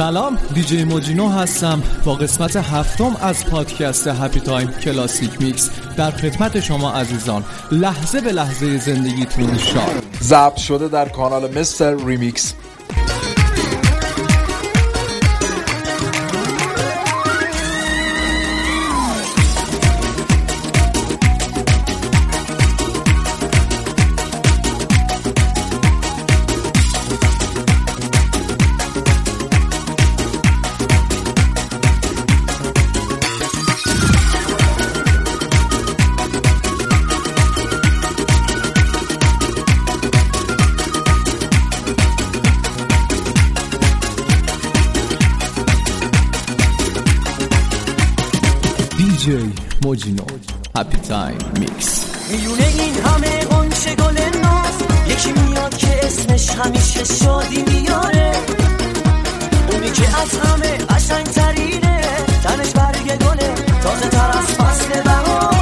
سلام، دیجی موجینو هستم با قسمت 7 از پادکست هپی تایم کلاسیک میکس در خدمت شما عزیزان. لحظه به لحظه زندگیتون شاد. ضبط شده در کانال مستر ریمیکس. دیجی موجینو هپی تایم میکس. میونه این همه قنچه گل ناز، یکی میاد که اسمش همیشه شادی میاره، اونی که از همه قشنگ ترینه، تنش برگ گله تازه تر از فصل بهاره.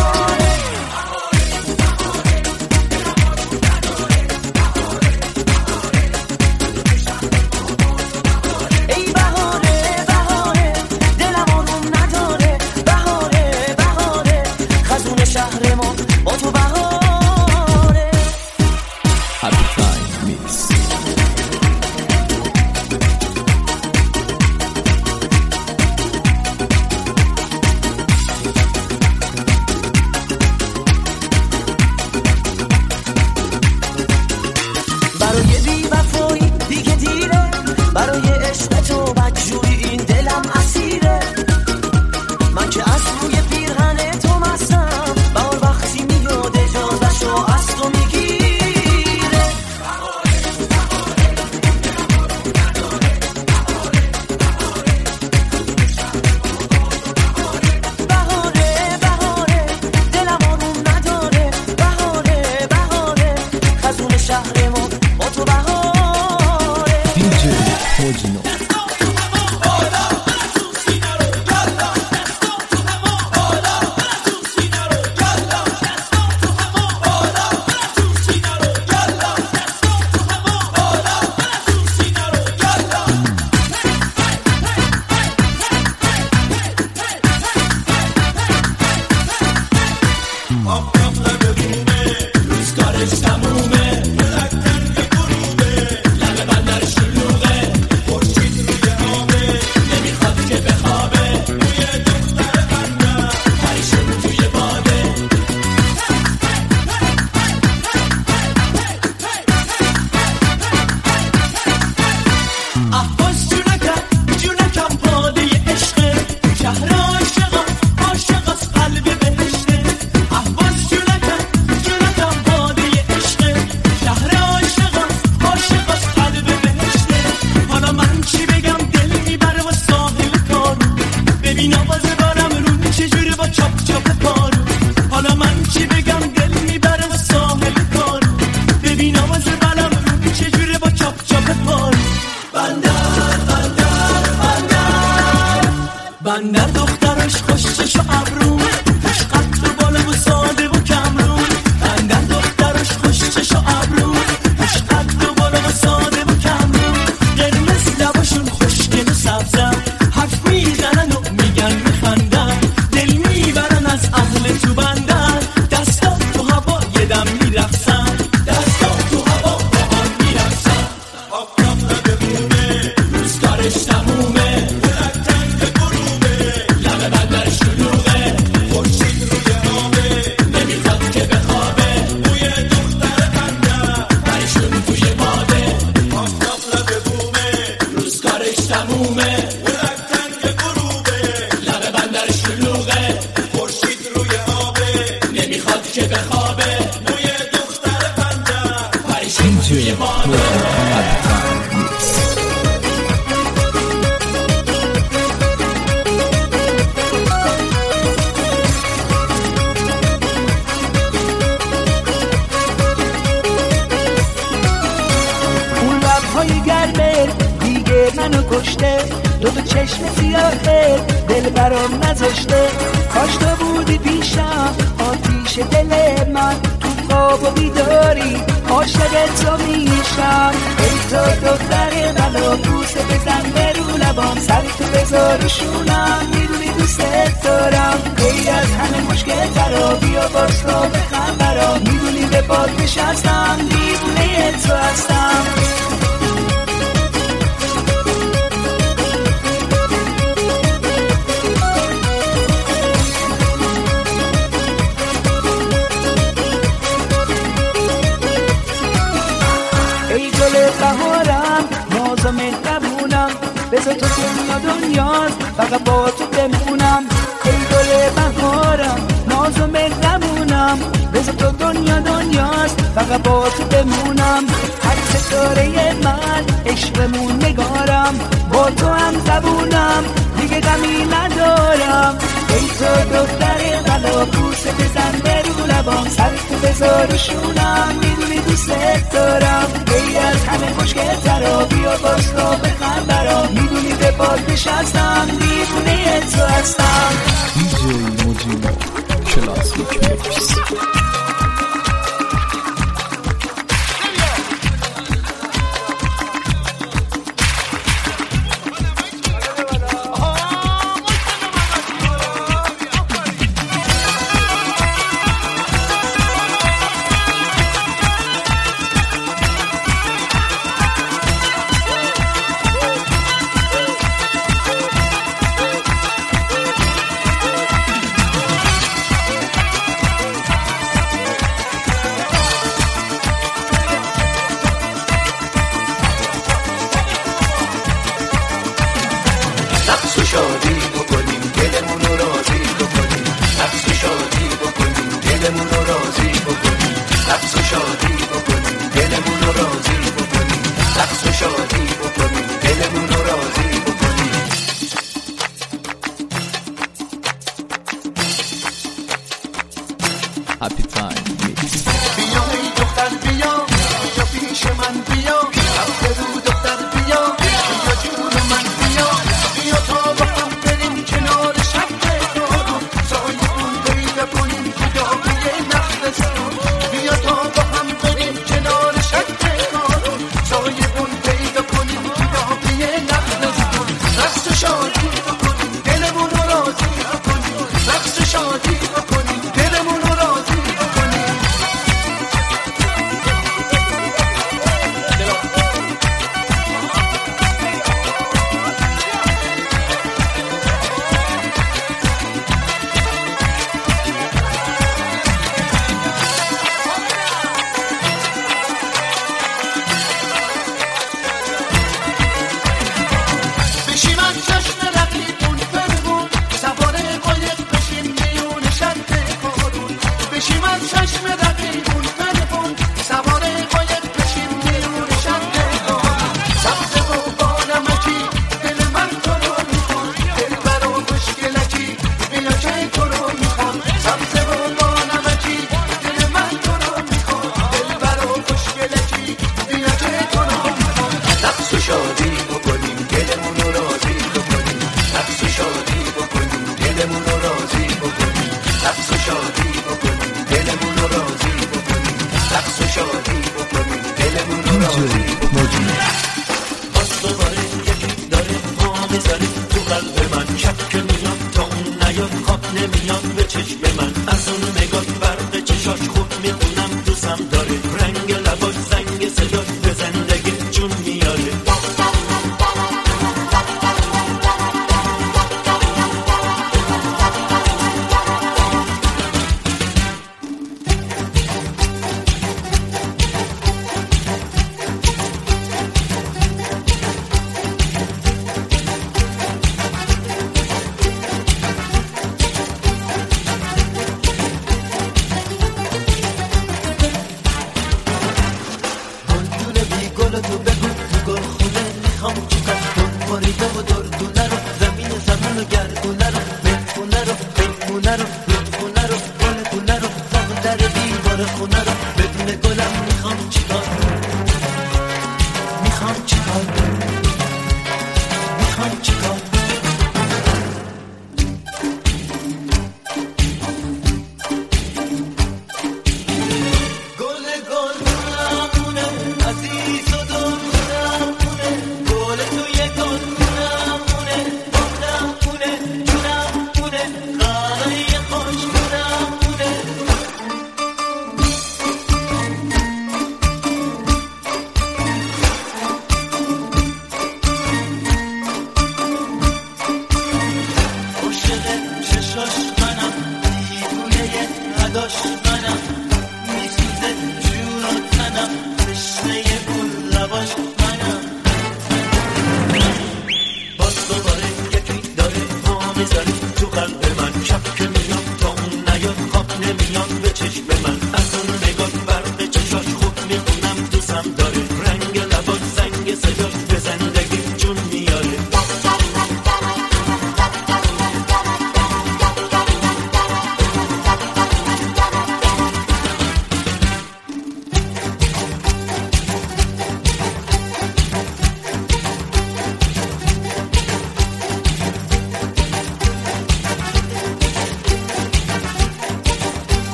بندر دخترش خوشش و ابرو، خوش قد و بالا و ساده و کمرو. بندر دخترش خوشش و ابرو، خوش قد و بالا و ساده و کمرو. قرمز لباشون خوشگل و سبزن، حرف میزنن و میگن میخندن، دل میبرن از اهل تو بندر. دستا تو هوا یه دم میرقصن، دستا تو هوا با هم میرقصن. آفتاب بمونه روزگارش تمومه، منو کشته، دو چشم سیاهه دل برام نذاشته. کاش تو بودی پیشم آتیش دل من، تو خواب و بیداری عاشق تو میشم. ای تو دختر منو بوسه بزن به رو لبام سر تو بذارشونم میدونی دوست دارم غیر از همه مشکل ترا بیا باش را بخم برا میدونی به باد نشستم دیوونه تو هستم ای گل بهارم ناز و مهربونم بذار تو دنیاست فقط با تو بمونم ای گل بهارم ناز و مهربونم بذار تو دنیاست فقط با تو بمونم هر ستاره من عشقمون نگارم با تو هم زبونم دیگه غمی ندارم ای تو دختر بلا بوسه بزن به رو لبام سر تو بذارشونم میدونی دوست دارم غیر از همه مشکل ترا بیا باش را بخم برا میدونی به باد نشستم دیوونه تو هستم دیجی موجینا کلاسیک میکس هپی تایم میکس بیا ای دختر بیا بیا پیش من بیا رفته رو دختر بیا بیا جون من بیا بیا تا با هم بریم کنار شب بارون سایبون پیدا کنیم خدای نخلستون بیا تا با هم بریم کنار شب بارون سایبون پیدا کنیم خدای نخلستون رقص شادی بکنیم دلمون رو راضی بکنیم رقص شادی بکنیم دلمون رو راضی بشیم از چشم رقیبون فرمون سواره قایق بشیم میون شد کارون بشیم از چشم رقیبون فرمون سواره قایق بشیم میون شد کارون سبز و بانمکی دل من تو رو میخوام دل برا مشکلکی بیا که تو رو میخوام سبز و بانمکی دل من تو رو میخوام دل برا مشکلکی بیا که تو رو میخوام رقص و شادی بکنیم دلمون رو راضی بکنیم رقص و شادی بکنیم دلمون رو راضی بکنیم رقص و شادی بکنیم دلمون رو راضی بکنیم رقص و شادی بکنیم دلمون رو راضی موجینا باز دوباره یکی داره پا میذاره تو قلب من شب که میاد تا اون نیاد خواب نمیاد به چشم من از اون نگاه برق چشاش خوب میخونم دوستم داره رنگ لباش زنگ صداش به زندگی جون میاره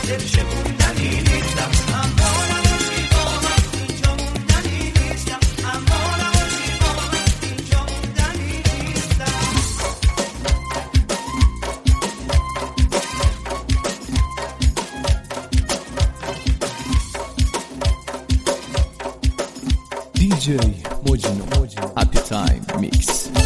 دل شکوندنی نیستم اما نباشی با من اینجا موندنی نیستم اما نباشی با من اینجا موندنی نیستم DJ Mojino Happy Time Mix.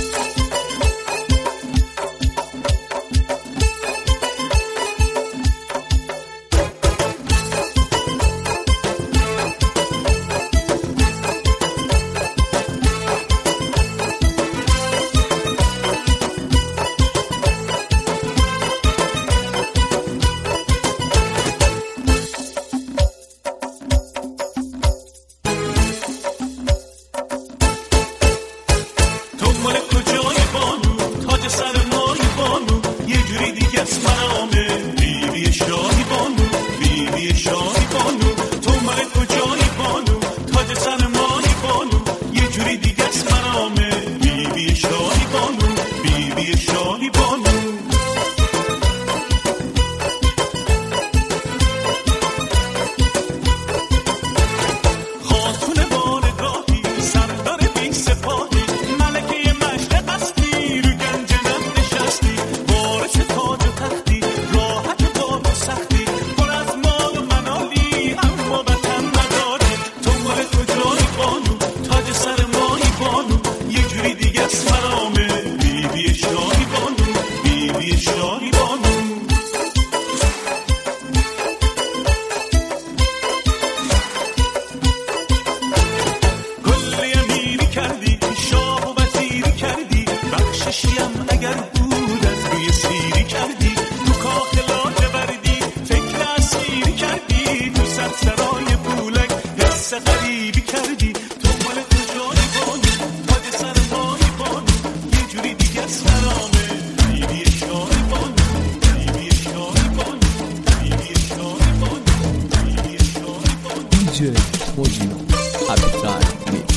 Mojino Happy Time Mix.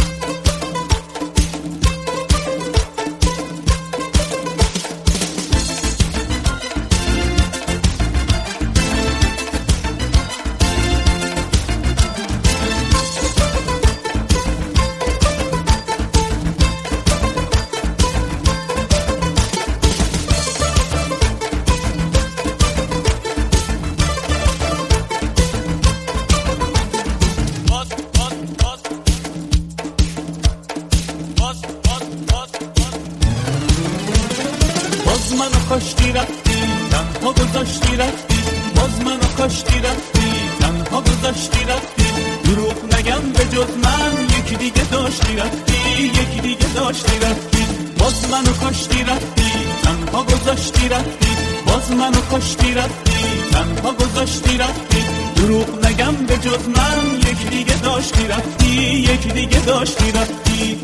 کاشتی رفتی تنها گذاشتی رفتی باز منو کاشتی رفتی تنها گذاشتی رفتی دروغ نگم به جز من یکی دیگه داشتی رفتی یکی دیگه داشتی رفتی باز منو کاشتی رفتی تنها گذاشتی رفتی باز منو کاشتی رفتی تنها گذاشتی رفتی دروغ نگم به جز من یکی دیگه داشتی رفتی یکی دیگه داشتی رفتی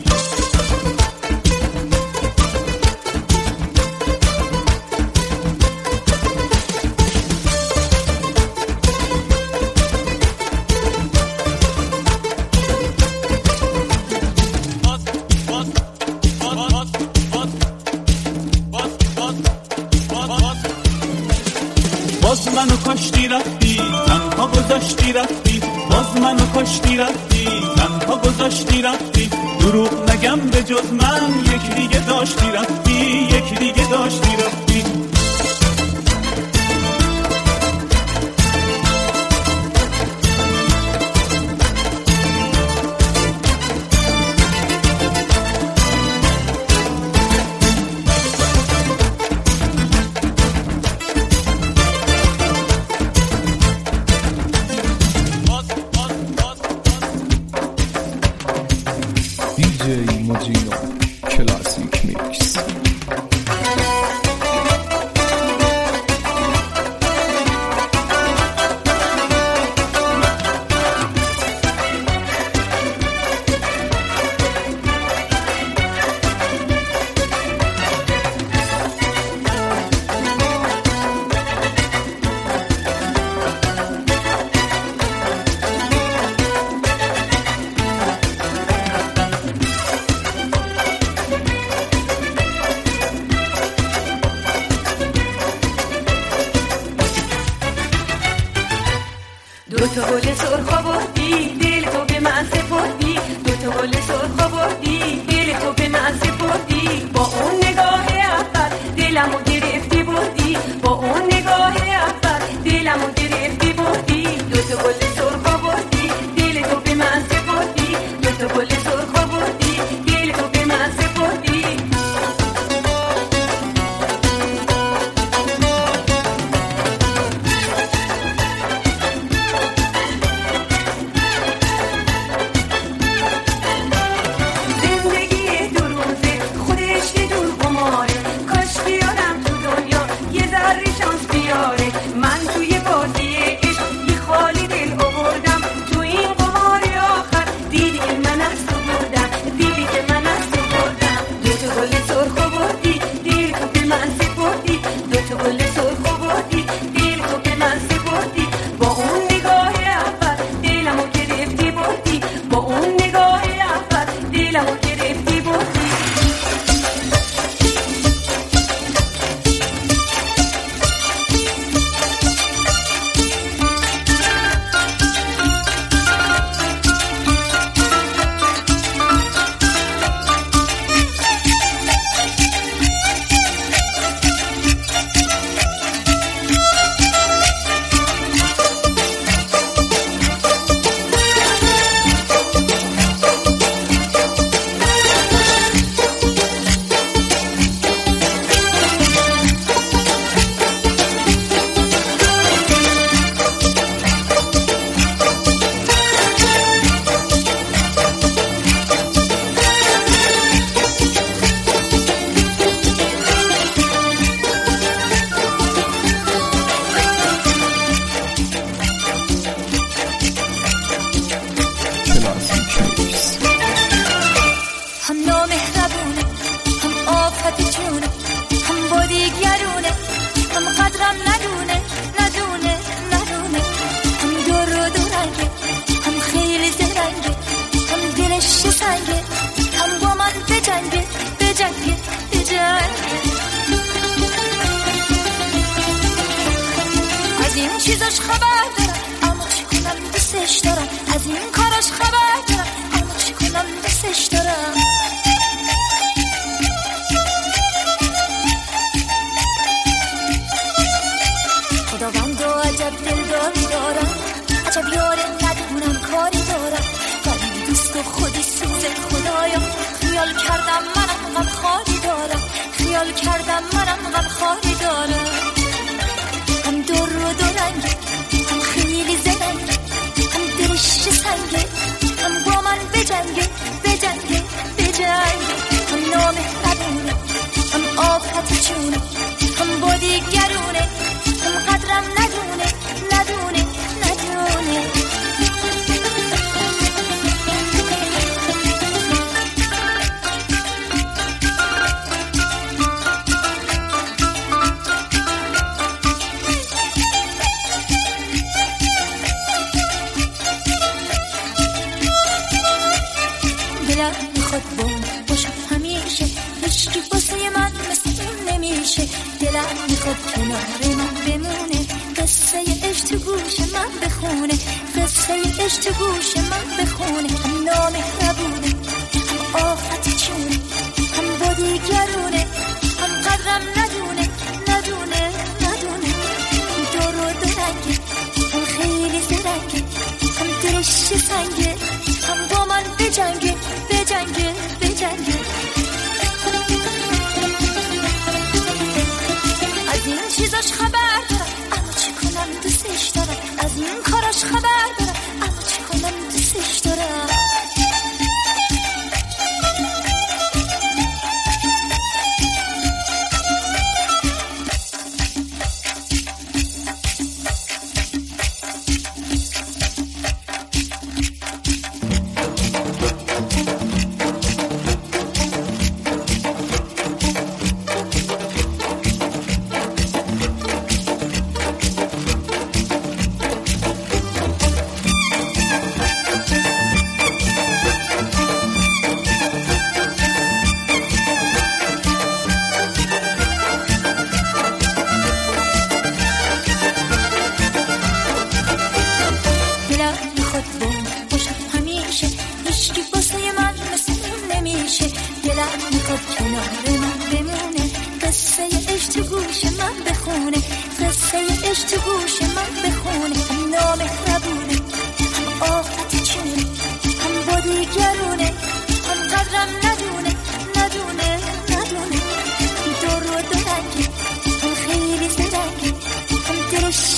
باز منو کاشتی رفتی تنها گذاشتی رفتی باز منو کاشتی رفتی تنها گذاشتی رفتی دروغ نگم به جز من یکی دیگه داشتی رفتی یکی دیگه داشتی رفتی DJ Mojino Classic Mix. دو تا گل سرخ آوردی دل تو به من سپردی، دو تا گل سرخ آوردی دل تو به من سپردی، با اون نگاه اول دلمو گرفتی بردی، با اون نگاه اول دلمو گرفتی بردی، دو تا گل سرخ آوردی دل تو به من سپردی، دو تا گل سرخ آوردی دل تو به من سپردی.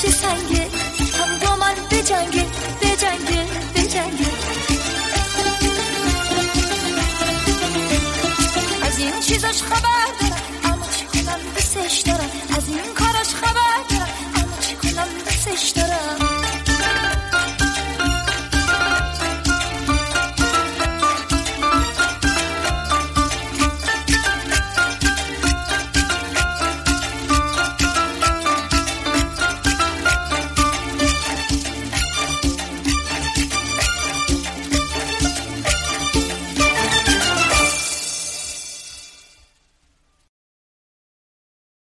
چه سنگه هم با من بجنگه بجنگه بجنگه. از این چیزاش خبر